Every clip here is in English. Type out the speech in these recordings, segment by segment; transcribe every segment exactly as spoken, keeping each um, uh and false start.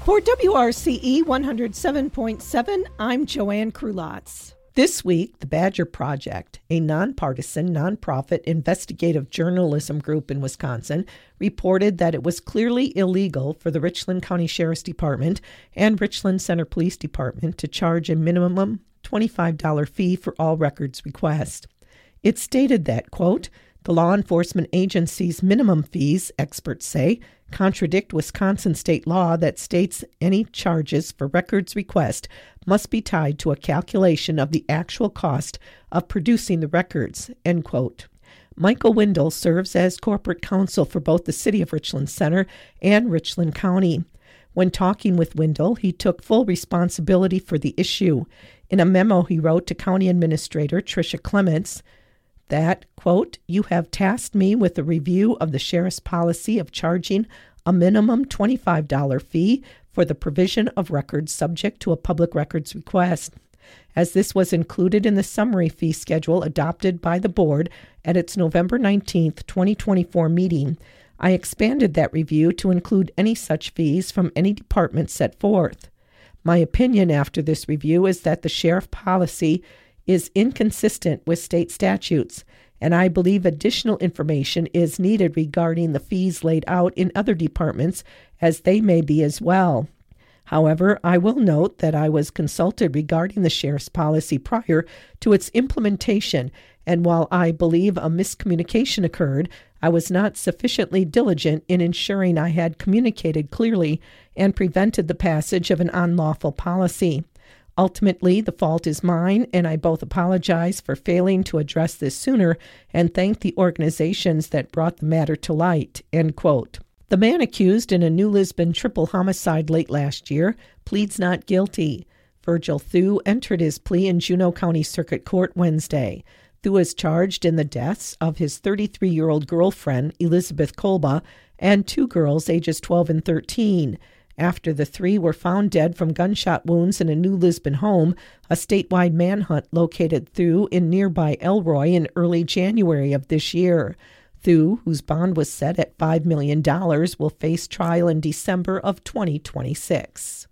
For W R C E one oh seven point seven, I'm Joanne Krulotz. This week, the Badger Project, a nonpartisan, nonprofit investigative journalism group in Wisconsin, reported that it was clearly illegal for the Richland County Sheriff's Department and Richland Center Police Department to charge a minimum twenty-five dollars fee for all records requests. It stated that, quote, the law enforcement agency's minimum fees, experts say, contradict Wisconsin state law that states any charges for records request must be tied to a calculation of the actual cost of producing the records, end quote. Michael Windle serves as corporate counsel for both the City of Richland Center and Richland County. When talking with Windle, he took full responsibility for the issue. In a memo he wrote to County Administrator Tricia Clements, that, quote, you have tasked me with a review of the sheriff's policy of charging a minimum twenty-five dollars fee for the provision of records subject to a public records request. As this was included in the summary fee schedule adopted by the board at its November nineteenth, twenty twenty-four meeting, I expanded that review to include any such fees from any department set forth. My opinion after this review is that the sheriff policy is inconsistent with state statutes, and I believe additional information is needed regarding the fees laid out in other departments, as they may be as well. However, I will note that I was consulted regarding the sheriff's policy prior to its implementation, and while I believe a miscommunication occurred, I was not sufficiently diligent in ensuring I had communicated clearly and prevented the passage of an unlawful policy. Ultimately, the fault is mine, and I both apologize for failing to address this sooner and thank the organizations that brought the matter to light, end quote. The man accused in a New Lisbon triple homicide late last year pleads not guilty. Virgil Thu entered his plea in Juneau County Circuit Court Wednesday. Thu is charged in the deaths of his thirty-three-year-old girlfriend, Elizabeth Kolba, and two girls ages twelve and thirteen. After the three were found dead from gunshot wounds in a New Lisbon home, a statewide manhunt located Thu in nearby Elroy in early January of this year. Thu, whose bond was set at five million dollars, will face trial in December of twenty twenty-six.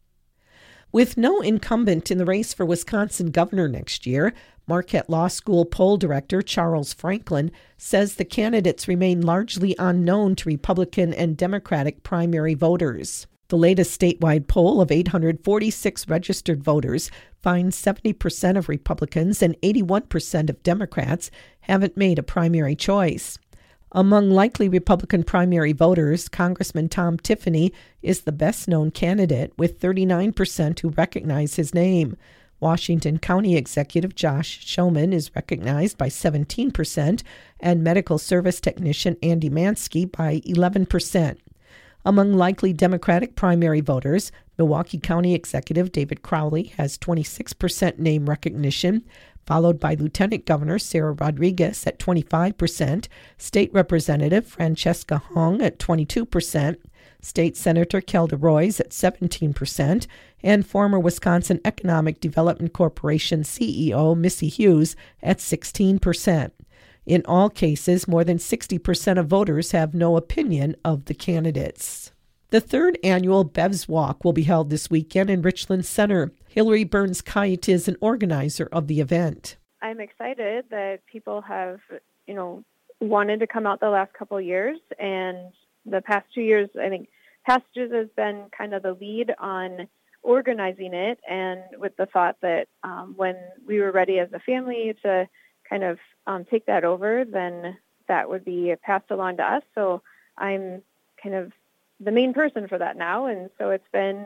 With no incumbent in the race for Wisconsin governor next year, Marquette Law School poll director Charles Franklin says the candidates remain largely unknown to Republican and Democratic primary voters. The latest statewide poll of eight hundred forty-six registered voters finds seventy percent of Republicans and eighty-one percent of Democrats haven't made a primary choice. Among likely Republican primary voters, Congressman Tom Tiffany is the best-known candidate, with thirty-nine percent who recognize his name. Washington County Executive Josh Schoeman is recognized by seventeen percent, and medical service technician Andy Mansky by eleven percent. Among likely Democratic primary voters, Milwaukee County Executive David Crowley has twenty-six percent name recognition, followed by Lieutenant Governor Sarah Rodriguez at twenty-five percent, State Representative Francesca Hong at twenty-two percent, State Senator Kelda Roys at seventeen percent, and former Wisconsin Economic Development Corporation C E O Missy Hughes at sixteen percent. In all cases, more than sixty percent of voters have no opinion of the candidates. The third annual Bev's Walk will be held this weekend in Richland Center. Hillary Burns-Kite is an organizer of the event. I'm excited that people have, you know, wanted to come out the last couple of years, and the past two years, I think Passages has been kind of the lead on organizing it, and with the thought that um, when we were ready as a family to kind of um, take that over, then that would be passed along to us. So I'm kind of the main person for that now, and so it's been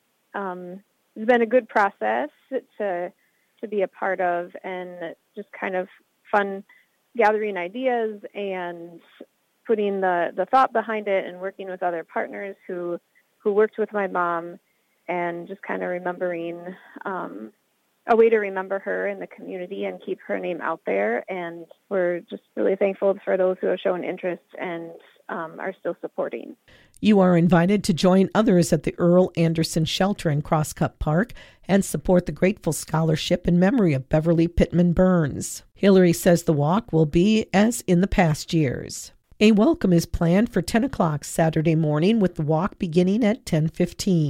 um, it's been a good process to to be a part of, and just kind of fun gathering ideas and putting the, the thought behind it, and working with other partners who who worked with my mom, and just kind of remembering um, a way to remember her in the community and keep her name out there. And we're just really thankful for those who have shown interest and um, are still supporting. You are invited to join others at the Earl Anderson Shelter in Crosscut Park and support the Grateful Scholarship in memory of Beverly Pittman Burns. Hillary says the walk will be as in the past years. A welcome is planned for ten o'clock Saturday morning, with the walk beginning at ten fifteen.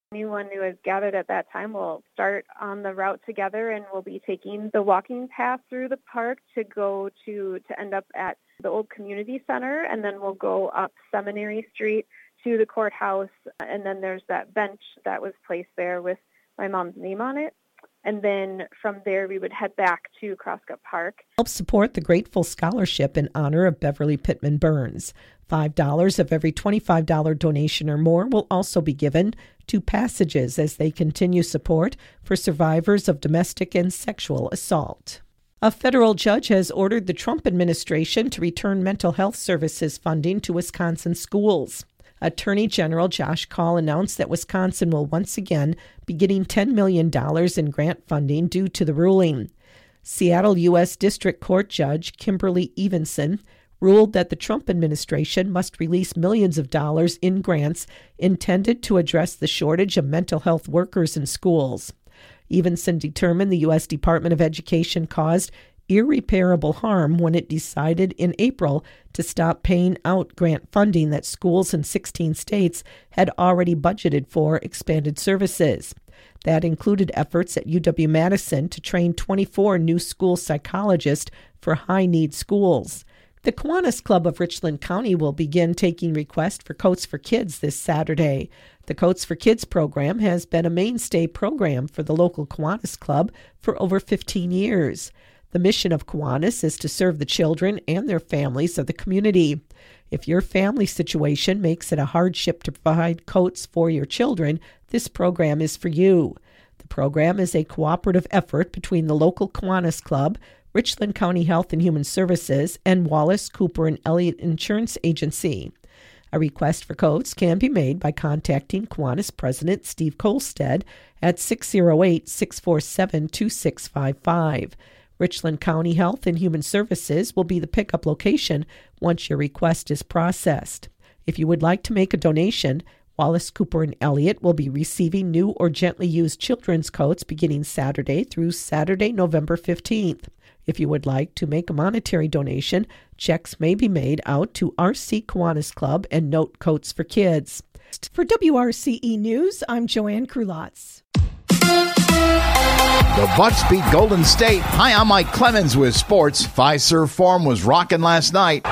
Anyone who is gathered at that time will start on the route together, and we'll be taking the walking path through the park to go to, to end up at the old community center, and then we'll go up Seminary Street to the courthouse, and then there's that bench that was placed there with my mom's name on it. And then from there, we would head back to Crosscup Park. Help support the Grateful Scholarship in honor of Beverly Pittman Burns. five dollars of every twenty-five dollars donation or more will also be given to Passages as they continue support for survivors of domestic and sexual assault. A federal judge has ordered the Trump administration to return mental health services funding to Wisconsin schools. Attorney General Josh Kaul announced that Wisconsin will once again be getting ten million dollars in grant funding due to the ruling. Seattle U S District Court Judge Kimberly Evenson ruled that the Trump administration must release millions of dollars in grants intended to address the shortage of mental health workers in schools. Evenson determined the U S Department of Education caused irreparable harm when it decided in April to stop paying out grant funding that schools in sixteen states had already budgeted for expanded services. That included efforts at U W-Madison to train twenty-four new school psychologists for high-need schools. The Kiwanis Club of Richland County will begin taking requests for Coats for Kids this Saturday. The Coats for Kids program has been a mainstay program for the local Kiwanis Club for over fifteen years. The mission of Kiwanis is to serve the children and their families of the community. If your family situation makes it a hardship to provide coats for your children, this program is for you. The program is a cooperative effort between the local Kiwanis Club, Richland County Health and Human Services, and Wallace, Cooper, and Elliott Insurance Agency. A request for coats can be made by contacting Kiwanis President Steve Kolstad at six oh eight, six four seven, two six five five. Richland County Health and Human Services will be the pickup location once your request is processed. If you would like to make a donation, Wallace, Cooper, and Elliott will be receiving new or gently used children's coats beginning Saturday through Saturday, November fifteenth. If you would like to make a monetary donation, checks may be made out to R C Kiwanis Club and note Coats for Kids. For W R C E News, I'm Joanne Krulotz. The Bucks beat Golden State. Hi, I'm Mike Clemens with sports. Fiserv Forum was rocking last night.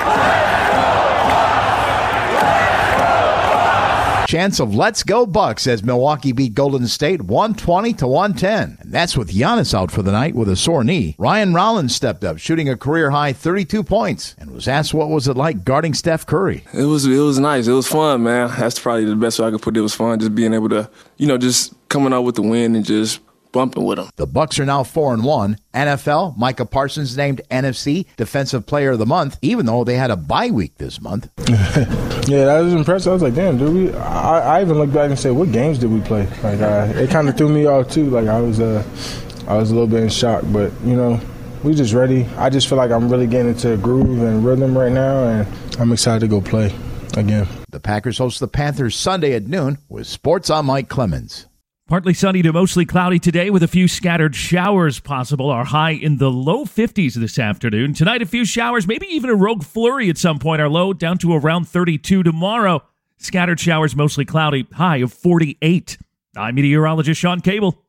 Chance of let's go Bucks as Milwaukee beat Golden State one twenty to one ten. And that's with Giannis out for the night with a sore knee. Ryan Rollins stepped up, shooting a career-high thirty-two points, and was asked what was it like guarding Steph Curry. It was it was nice. It was fun, man. That's probably the best way I could put it. It was fun just being able to, you know, just coming out with the win and just bumping with them. The Bucks are now four and one. N F L, Micah Parsons named N F C Defensive Player of the Month, even though they had a bye week this month. Yeah, that was impressive. I was like, damn, dude. We, I, I even looked back and said, what games did we play? Like, uh, it kind of threw me off too. Like, I was, uh, I was a little bit in shock, but you know, we just ready. I just feel like I'm really getting into a groove and rhythm right now, and I'm excited to go play again. The Packers host the Panthers Sunday at noon with Sports. I'm Mike Clemens. Partly sunny to mostly cloudy today with a few scattered showers possible. Our high in the low fifties this afternoon. Tonight, a few showers, maybe even a rogue flurry at some point. Our low down to around thirty-two tomorrow. Scattered showers, mostly cloudy, high of forty-eight. I'm meteorologist Sean Cable.